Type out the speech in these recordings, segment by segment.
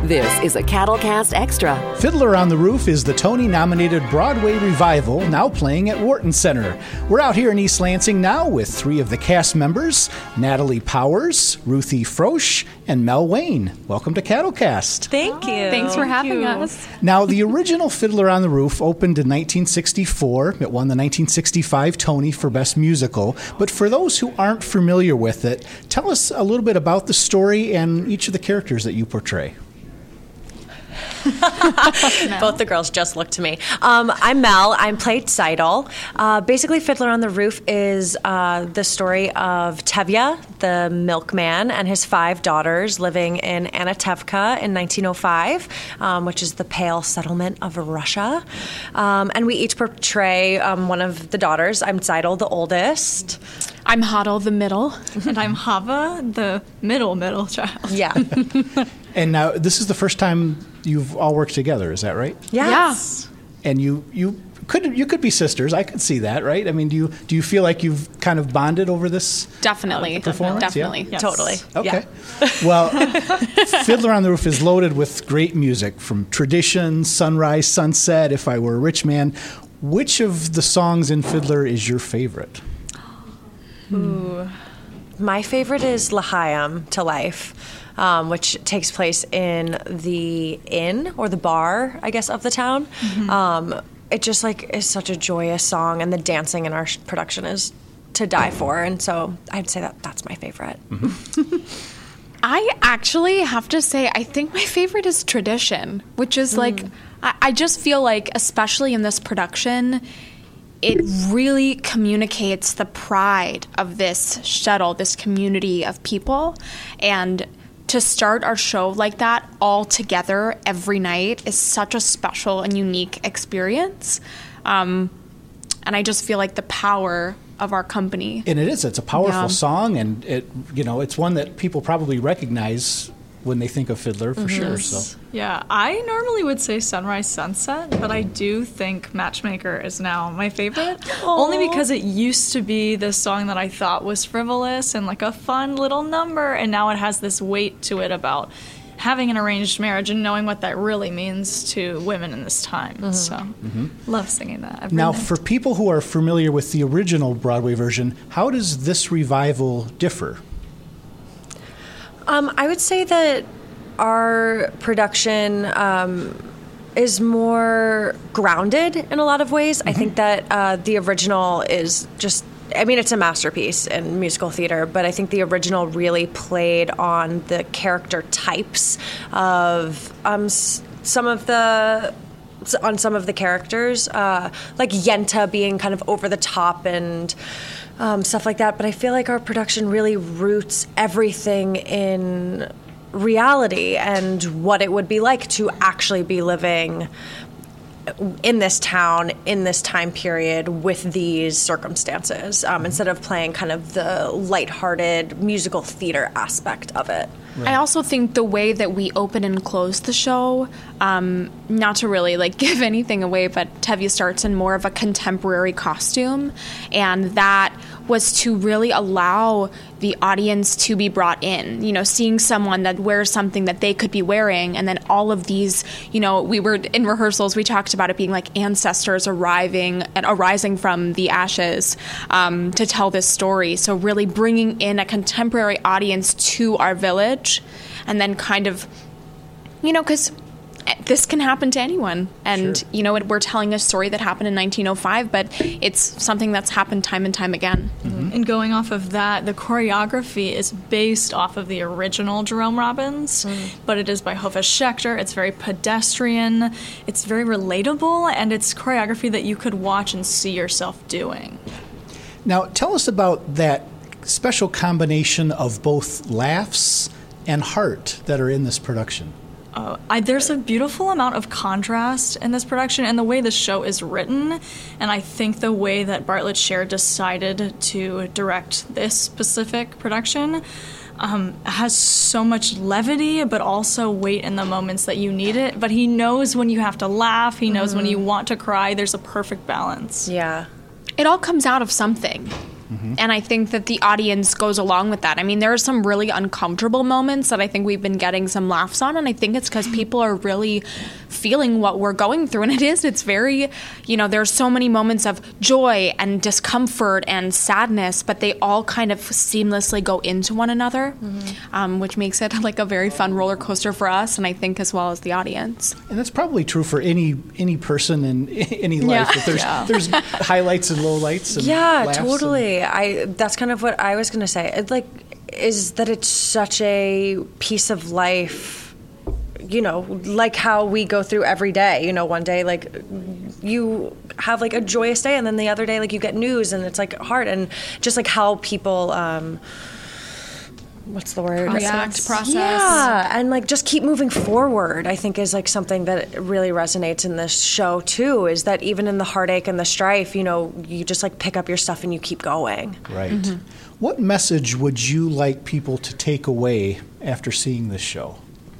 This is a Cattlecast Extra. Fiddler on the Roof is the Tony-nominated Broadway revival now playing at Wharton Center. We're out here in East Lansing now with three of the cast members, Natalie Powers, Ruthie Frosch, and Mel Wayne. Welcome to Cattlecast. Thank you. Thanks for having us. Now, the original Fiddler on the Roof opened in 1964. It won the 1965 Tony for Best Musical. But for those who aren't familiar with it, tell us a little bit about the story and each of the characters that you portray. Both the girls just looked to me. I'm Mel. I'm played Seidel. Basically, Fiddler on the Roof is the story of Tevye, the milkman, and his 5 daughters living in Anatevka in 1905, which is the Pale settlement of Russia. And we each portray one of the daughters. I'm Seidel, the oldest. I'm Hodel, the middle. And I'm Hava, the middle child. Yeah. And now, this is the first time you've all worked together, is that right? Yes. Yeah. And you could be sisters. I could see that, right? I mean, do you feel like you've kind of bonded over this Definitely. performance? Definitely. Yeah? Yes. Totally. Okay. Yeah. Well, Fiddler on the Roof is loaded with great music from Tradition, Sunrise, Sunset, If I Were a Rich Man. Which of the songs in Fiddler is your favorite? Ooh. My favorite is L'Chaim, To Life, which takes place in the inn or the bar, I guess, of the town. Mm-hmm. It just is such a joyous song, and the dancing in our production is to die for. And so I'd say that's my favorite. Mm-hmm. I actually have to say, I think my favorite is Tradition, which is I just feel like, especially in this production, it really communicates the pride of this shtetl, this community of people. And to start our show like that all together every night is such a special and unique experience. And I just feel like the power of our company. And it's a powerful song, and it's one that people probably recognize when they think of Fiddler, for sure. So Yeah, I normally would say Sunrise, Sunset, but I do think Matchmaker is now my favorite. Only because it used to be this song that I thought was frivolous and like a fun little number, and now it has this weight to it about having an arranged marriage and knowing what that really means to women in this time. Mm-hmm. So, love singing that every now, night. for people who are familiar with the original Broadway version, how does this revival differ? I would say that our production is more grounded in a lot of ways. Mm-hmm. I think that the original is it's a masterpiece in musical theater, but I think the original really played on the character types of some of the characters, like Yenta being kind of over the top and stuff like that. But I feel like our production really roots everything in reality and what it would be like to actually be living in this town, in this time period, with these circumstances, instead of playing kind of the lighthearted musical theater aspect of it. Right. I also think the way that we open and close the show, not to really give anything away, but Tevye starts in more of a contemporary costume, and that was to really allow the audience to be brought in, seeing someone that wears something that they could be wearing, and then all of these, we were in rehearsals, we talked about it being like ancestors arising from the ashes to tell this story. So really bringing in a contemporary audience to our village, and then kind of, because this can happen to anyone. And, sure. We're telling a story that happened in 1905, but it's something that's happened time and time again. Mm-hmm. And going off of that, the choreography is based off of the original Jerome Robbins, but it is by Hova Schechter. It's very pedestrian. It's very relatable, and it's choreography that you could watch and see yourself doing. Now, tell us about that special combination of both laughs and heart that are in this production. There's a beautiful amount of contrast in this production and the way the show is written, and I think the way that Bartlett Sher decided to direct this specific production has so much levity, but also weight in the moments that you need it. But he knows when you have to laugh, he knows when you want to cry. There's a perfect balance. Yeah. It all comes out of something. And I think that the audience goes along with that. I mean, there are some really uncomfortable moments that I think we've been getting some laughs on, and I think it's because people are really feeling what we're going through. And it's very, there's so many moments of joy and discomfort and sadness, but they all kind of seamlessly go into one another, which makes it like a very fun roller coaster for us, and I think as well as the audience. And that's probably true for any person in any life. That there's highlights and lowlights. And laughs totally. That's kind of what I was going to say. Is that it's such a piece of life, like how we go through every day. One day, you have a joyous day, and then the other day, you get news, and it's hard, and just how people. What's the word? Process. Yeah, and just keep moving forward, I think is something that really resonates in this show too, is that even in the heartache and the strife, you just pick up your stuff and you keep going. Right. What message would you like people to take away after seeing this show?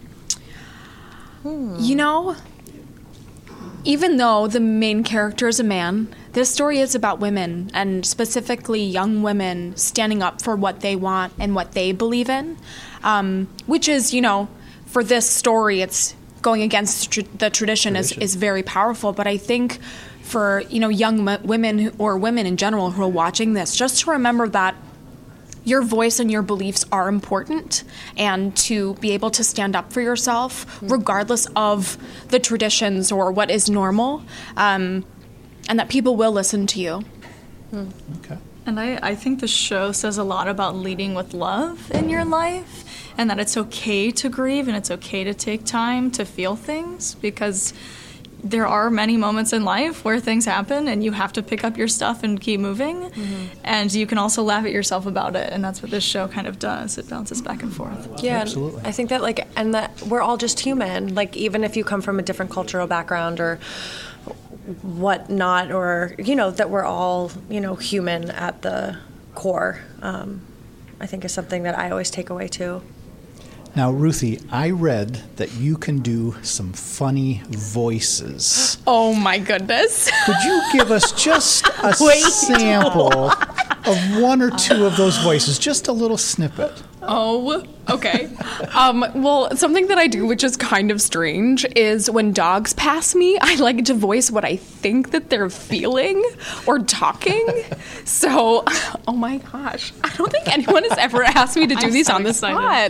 Even though the main character is a man, this story is about women, and specifically young women standing up for what they want and what they believe in, which is, for this story, it's going against the tradition is very powerful. But I think for, young women or women in general who are watching this, just to remember that your voice and your beliefs are important, and to be able to stand up for yourself regardless of the traditions or what is normal, and that people will listen to you. Okay. And I think the show says a lot about leading with love in your life, and that it's okay to grieve and it's okay to take time to feel things, because there are many moments in life where things happen and you have to pick up your stuff and keep moving. And you can also laugh at yourself about it, and that's what this show kind of does. It bounces back and forth. Yeah, absolutely. I think that and that we're all just human. Even if you come from a different cultural background or whatnot, or that we're all human at the core. I think is something that I always take away too. Now, Ruthie, I read that you can do some funny voices. Oh, my goodness. Could you give us just a sample of one or two of those voices, just a little snippet? Oh, okay. Well, something that I do, which is kind of strange, is when dogs pass me, I like to voice what I think that they're feeling or talking. So, oh my gosh, I don't think anyone has ever asked me to do these on the spot.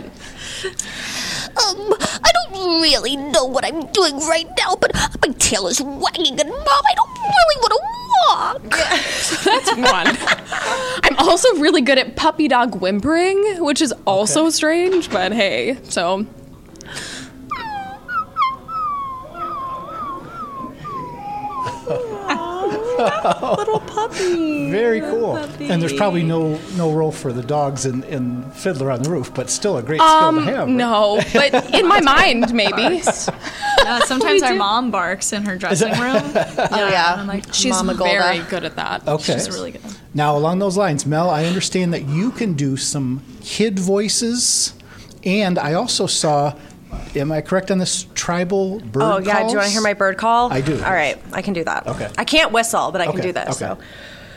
I don't really know what I'm doing right now, but my tail is wagging, and Mom, I don't really want to walk. That's one. I'm also really good at puppy dog whimpering, which is also strange, but hey, so. Little puppy. Very cool. Puppy. And there's probably no role for the dogs in Fiddler on the Roof, but still a great skill to have. Right? No, but in my mind, maybe. Yeah, sometimes our mom barks in her dressing room. Yeah. I'm like, She's Mama Golda. very good at that. Okay. she's really good. Now, along those lines, Mel, I understand that you can do some kid voices, and I also saw, am I correct on this, tribal bird calls? Oh, yeah. Do you want to hear my bird call? I do. All right. I can do that. Okay. I can't whistle, but I can Okay, do this. okay. So.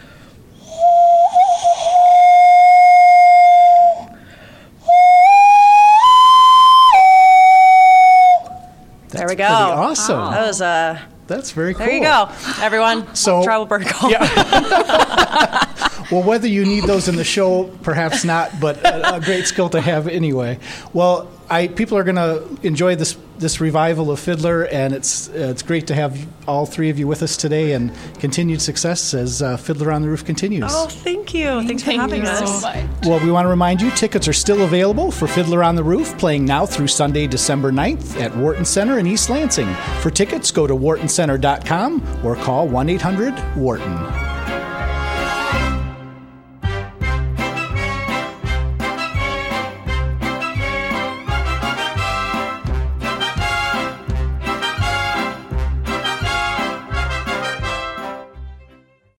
There we go. Pretty awesome. That was That's very cool. there you go, everyone. So- tribal bird call. Well, whether you need those in the show, perhaps not, but a great skill to have anyway. Well, people are going to enjoy this revival of Fiddler, and it's great to have all three of you with us today, and continued success as Fiddler on the Roof continues. Oh, thank you. Thanks for having us. Well, we want to remind you, tickets are still available for Fiddler on the Roof, playing now through Sunday, December 9th at Wharton Center in East Lansing. For tickets, go to whartoncenter.com or call 1-800-WHARTON.